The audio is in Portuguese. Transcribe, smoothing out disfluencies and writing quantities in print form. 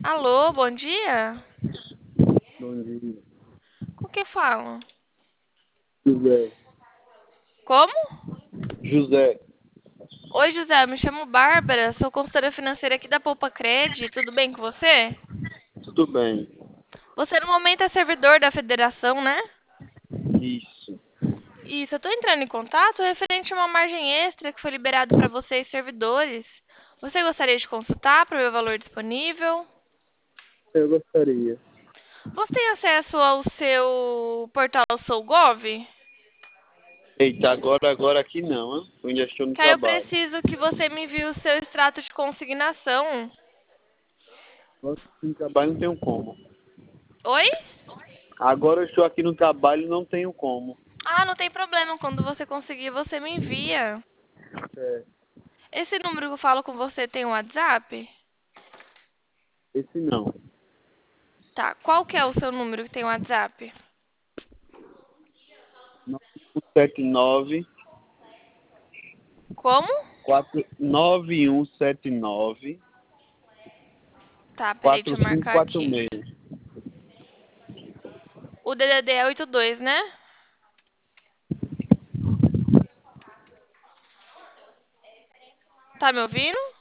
Alô, bom dia? Bom dia. Com quem falo? José. Como? José, Oi, José, me chamo Bárbara, sou consultora financeira aqui da Poupa Cred, tudo bem com você? tudo bem? Você no momento é servidor da federação, né? Isso. Isso, eu tô entrando em contato referente a uma margem extra que foi liberado para vocês, servidores. Você gostaria de consultar para ver o valor disponível? Eu gostaria. Você tem acesso ao seu portal SouGov? Eita, agora aqui não, hein? Eu ainda estou no Que aí eu trabalho. preciso que você me envie o seu extrato de consignação. Agora no trabalho não tenho como. Oi? Agora eu estou aqui no trabalho e não tenho como. Ah, não tem problema. Quando você conseguir, você me envia. É, Esse número que eu falo com você tem um WhatsApp? esse não. Tá. Qual que é o seu número que tem um WhatsApp? 9179 Como? 9179 Tá, peraí, deixa eu marcar aqui. 4546. O DDD é 82, né? Tá me ouvindo?